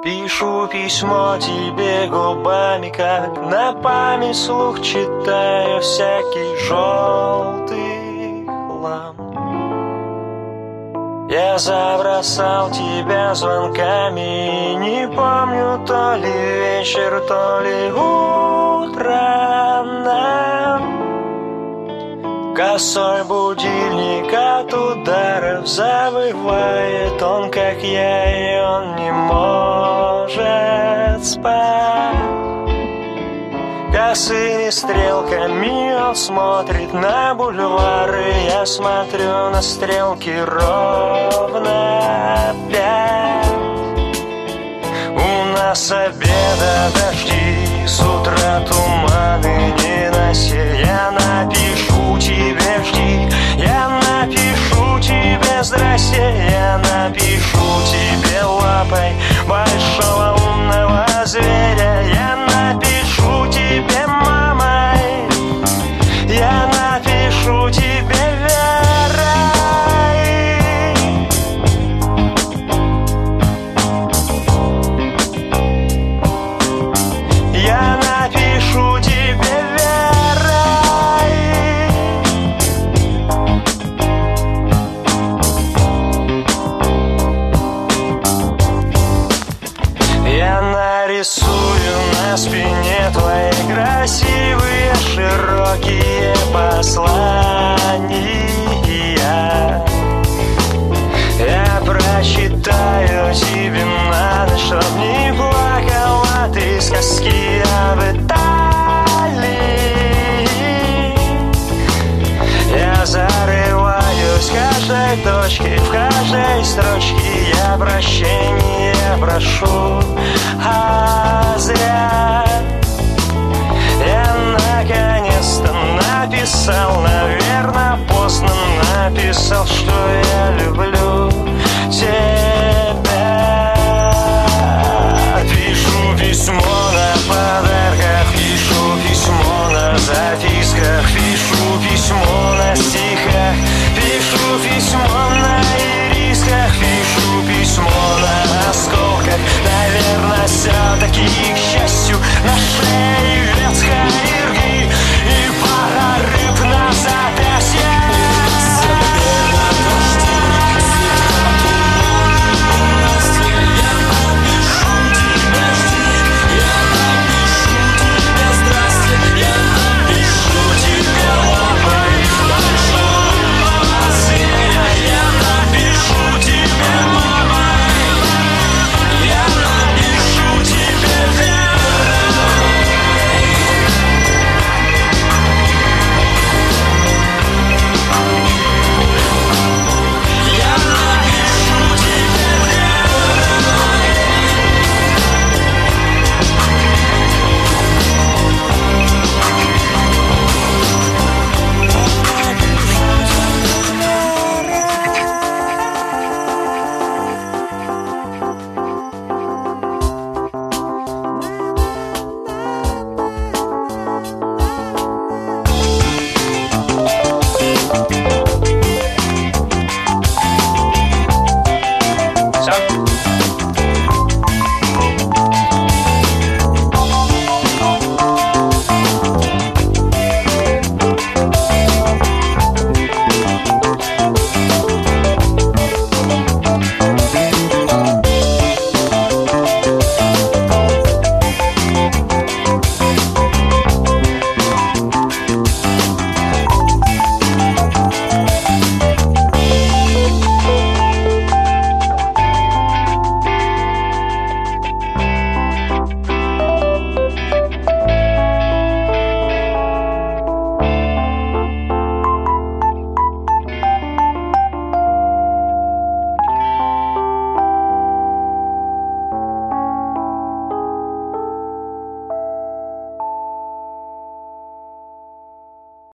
Пишу письмо тебе губами, как на память слух читаю всякий желтый хлам. Я забросал тебя звонками, не помню, то ли вечер, то ли утро нам. Косой будильник от ударов завывает, он как я, и он не может спать. Косыми стрелками он смотрит на бульвары, я смотрю на стрелки ровно 5. У нас обеда дожди, с утра туманы ненастья. Я напишу тебе жди, я напишу тебе здрасте, я напишу тебе лапой большого умного зверя. Я напишу тебе мамой, я напишу тебе Верой. Я напишу тебе Верой. Я нарисую на спине твои красивые широкие послания. Я прочитаю тебе на ночь, чтоб не плакала ты сказки об Италии. Я зарываюсь в каждой точке, в каждой строчке. Я прощения прошу, а зря. Я наконец-то написал, наверное, поздно написал, что